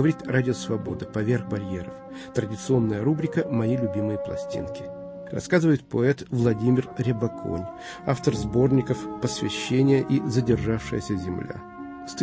говорит «Радио Свобода. Поверх барьеров». Традиционная рубрика «Мои любимые пластинки». Рассказывает поэт Владимир Рябоконь, автор сборников «Посвящение» и «Задержавшаяся земля». С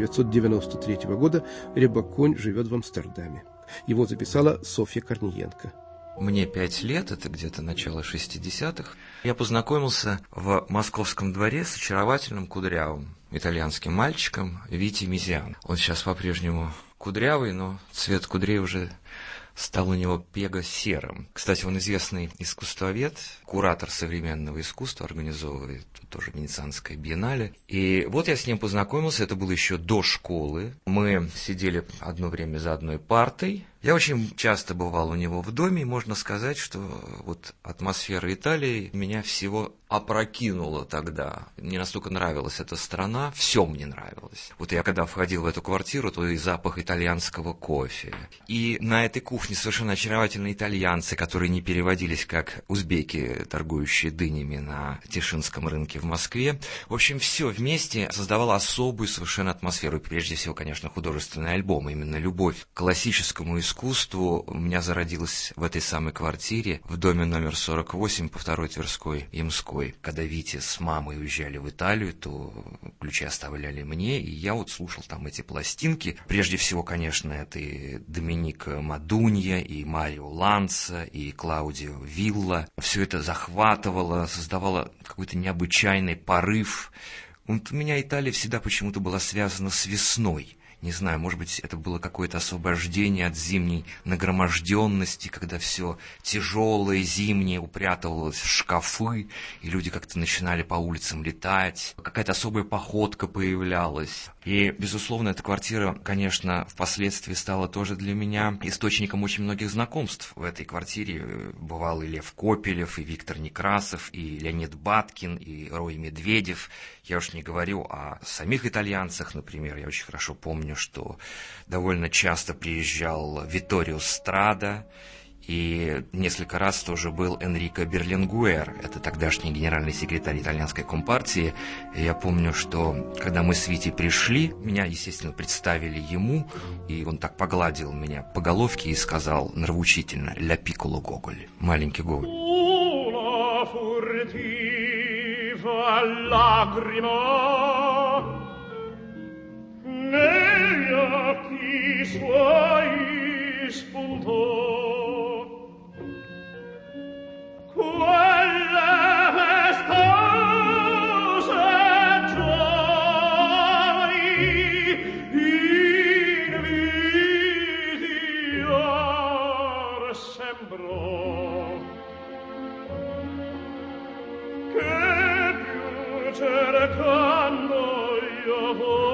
1993 года Рябоконь живет в Амстердаме. Его записала Софья Корниенко. Мне 5 лет, это где-то начало 60-х. Я познакомился в Московском дворе с очаровательным кудрявым итальянским мальчиком Вити Мизиан. Он сейчас по-прежнему кудрявый, но цвет кудрей уже стал у него пего-серым. Кстати, он известный искусствовед, куратор современного искусства, организовывает тоже Венецианское биеннале. И вот я с ним познакомился, это было еще до школы. Мы сидели одно время за одной партой. Я очень часто бывал у него в доме, и можно сказать, что вот атмосфера Италии меня всего опрокинула тогда. Мне настолько нравилась эта страна, все мне нравилось. Вот я когда входил в эту квартиру, то и запах итальянского кофе. И на этой кухне совершенно очаровательные итальянцы, которые не переводились как узбеки, торгующие дынями на Тишинском рынке в Москве. В общем, все вместе создавало особую совершенно атмосферу. И прежде всего, конечно, художественный альбом. Именно любовь к классическому искусству у меня зародилась в этой самой квартире, в доме номер 48 по 2-й Тверской, Ямской. Когда Витя с мамой уезжали в Италию, то ключи оставляли мне, и я вот слушал там эти пластинки. Прежде всего, конечно, это и Доминика Мадунья, и Марио Ланца, и Клаудио Вилла. Все это захватывало, создавало какой-то необычайный порыв. Вот у меня Италия всегда почему-то была связана с весной. Не знаю, может быть, это было какое-то освобождение от зимней нагроможденности, когда все тяжелое, зимнее упрятывалось в шкафы, и люди как-то начинали по улицам летать, какая-то особая походка появлялась. И, безусловно, эта квартира, конечно, впоследствии стала тоже для меня источником очень многих знакомств. В этой квартире бывал и Лев Копелев, и Виктор Некрасов, и Леонид Баткин, и Рой Медведев. Я уж не говорю о самих итальянцах, например. Я очень хорошо помню, что довольно часто приезжал Витторио Страда, и несколько раз тоже был Энрико Берлингуэр, это тогдашний генеральный секретарь итальянской компартии. И я помню, что когда мы с Витей пришли, меня, естественно, представили ему, и он так погладил меня по головке и сказал нравоучительно «Ля пикколо Гоголь», маленький Гоголь. Negli occhi suoi spuntò quelle festose giorni invidiar sembrò che più cercando io vo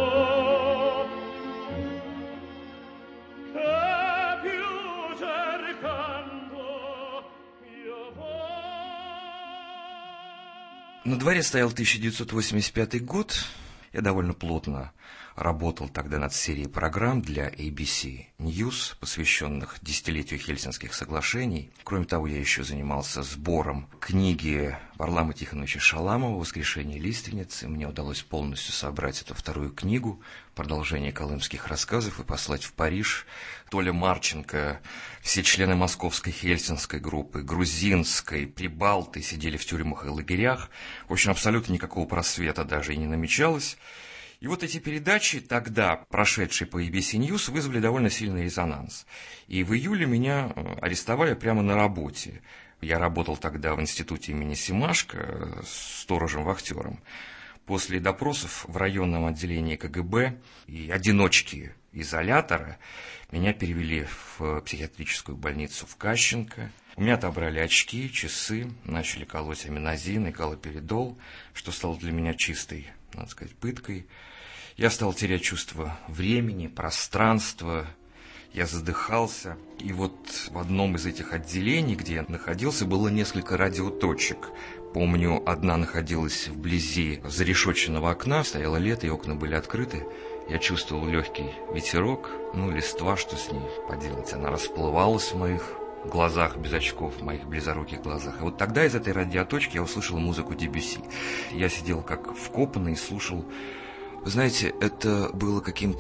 На дворе стоял 1985 год. Я довольно плотно работал тогда над серией программ для ABC News, посвященных десятилетию Хельсинских соглашений. Кроме того, я еще занимался сбором книги Варлама Тихоновича Шаламова «Воскрешение лиственницы». Мне удалось полностью собрать эту вторую книгу, продолжение колымских рассказов, и послать в Париж. Толя Марченко, все члены московской хельсинской группы, грузинской, прибалты сидели в тюрьмах и лагерях. В общем, абсолютно никакого просвета даже и не намечалось. И вот эти передачи, тогда прошедшие по ABC News, вызвали довольно сильный резонанс. И в июле меня арестовали прямо на работе. Я работал тогда в институте имени Семашко сторожем-вахтером. После допросов в районном отделении КГБ и одиночки изолятора меня перевели в психиатрическую больницу в Кащенко. У меня отобрали очки, часы, начали колоть аминозин и галоперидол, что стало для меня чистой, надо сказать, пыткой. Я стал терять чувство времени, пространства, я задыхался. И вот в одном из этих отделений, где я находился, было несколько радиоточек. Помню, одна находилась вблизи зарешетченного окна, стояло лето, и окна были открыты. Я чувствовал легкий ветерок, листва, что с ней поделать. Она расплывалась в моих глазах без очков, в моих близоруких глазах. И вот тогда из этой радиоточки я услышал музыку Дебюсси. Я сидел как вкопанный и слушал. Вы знаете, это было каким-то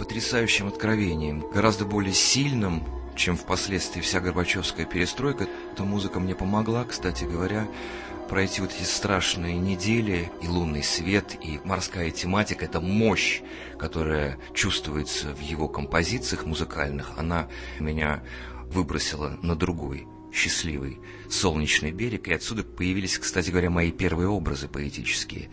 потрясающим откровением, гораздо более сильным, чем впоследствии вся Горбачевская перестройка. Эта музыка мне помогла, кстати говоря, пройти вот эти страшные недели, и лунный свет, и морская тематика, эта мощь, которая чувствуется в его композициях музыкальных, она меня выбросила на другой, счастливый, солнечный берег, и отсюда появились, кстати говоря, мои первые образы поэтические.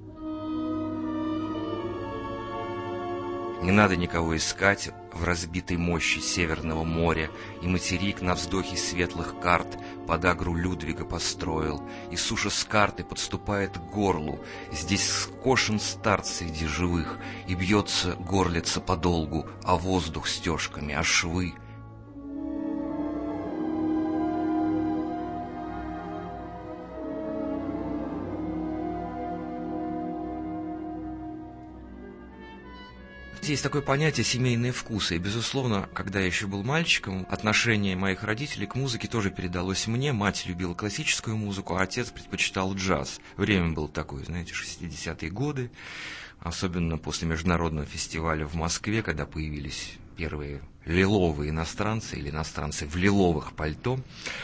Не надо никого искать в разбитой мощи Северного моря, и материк на вздохе светлых карт подагру Людвига построил, и суша с карты подступает к горлу, здесь скошен старт среди живых, и бьется горлица подолгу, а воздух стежками, а швы. Есть такое понятие «семейные вкусы», и, безусловно, когда я еще был мальчиком, отношение моих родителей к музыке тоже передалось мне. Мать любила классическую музыку, а отец предпочитал джаз. Время было такое, знаете, 60-е годы, особенно после международного фестиваля в Москве, когда появились первые лиловые иностранцы или иностранцы в лиловых пальто.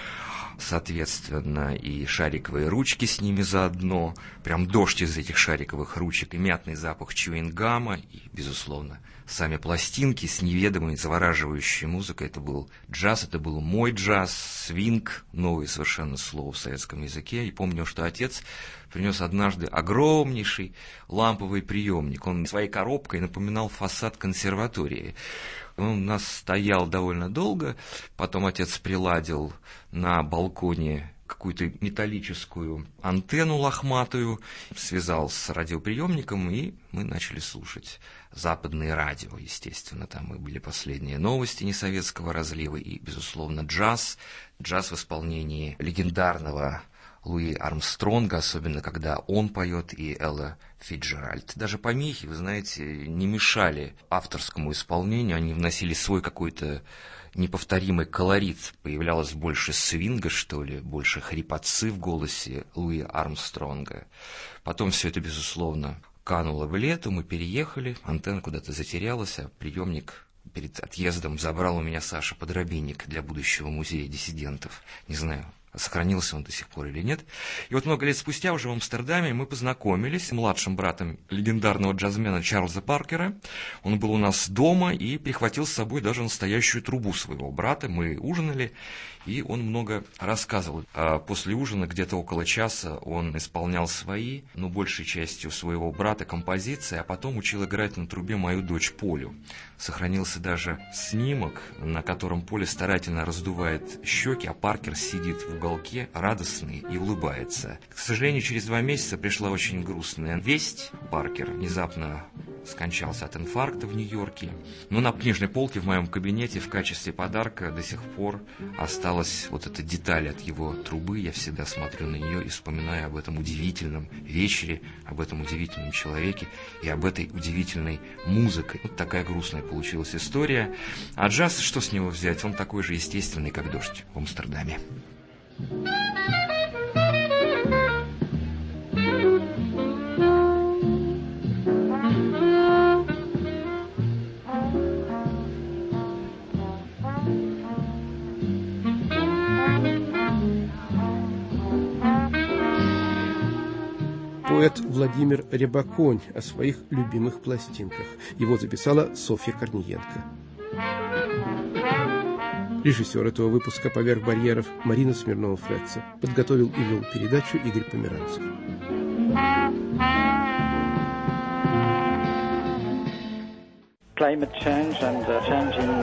Соответственно, и шариковые ручки с ними заодно, прям дождь из этих шариковых ручек, и мятный запах чуингама, и, безусловно, сами пластинки с неведомой, завораживающей музыкой. Это был джаз, это был мой джаз, свинг, новое совершенно слово в советском языке. И помню, что отец принес однажды огромнейший ламповый приемник. Он своей коробкой напоминал фасад консерватории. Он у нас стоял довольно долго, потом отец приладил на балконе какую-то металлическую антенну лохматую, связал с радиоприемником, и мы начали слушать западное радио, естественно. Там и были последние новости несоветского разлива, и, безусловно, джаз в исполнении легендарного Луи Армстронга, особенно когда он поет, и Элла Фицджеральд. Даже помехи, вы знаете, не мешали авторскому исполнению, они вносили свой какой-то неповторимый колорит. Появлялось больше свинга, что ли, больше хрипотцы в голосе Луи Армстронга. Потом все это, безусловно, кануло в лету, мы переехали, антенна куда-то затерялась, а приемник перед отъездом забрал у меня Саша Подробинник для будущего музея диссидентов. Не знаю, сохранился он до сих пор или нет. И вот много лет спустя уже в Амстердаме мы познакомились с младшим братом легендарного джазмена Чарльза Паркера. Он был у нас дома и прихватил с собой даже настоящую трубу своего брата. Мы ужинали, и он много рассказывал. А после ужина, где-то около часа, он исполнял свои, но большей частью своего брата, композиции, а потом учил играть на трубе мою дочь Полю. Сохранился даже снимок, на котором Поля старательно раздувает щеки, а Паркер сидит в уголке, радостный, и улыбается. К сожалению, через 2 месяца пришла очень грустная весть. Паркер внезапно скончался от инфаркта в Нью-Йорке. Но на книжной полке в моем кабинете в качестве подарка до сих пор осталась вот эта деталь от его трубы. Я всегда смотрю на нее и вспоминаю об этом удивительном вечере, об этом удивительном человеке и об этой удивительной музыке. Вот такая грустная получилась история. А джаз, что с него взять? Он такой же естественный, как дождь в Амстердаме. Поэт Владимир Рябаконь о своих любимых пластинках. Его записала Софья Корниенко. Режиссер этого выпуска «Поверх барьеров» Марина Смирнова-Фретца. Подготовил и вел передачу Игорь Померанцев. Climate change and changing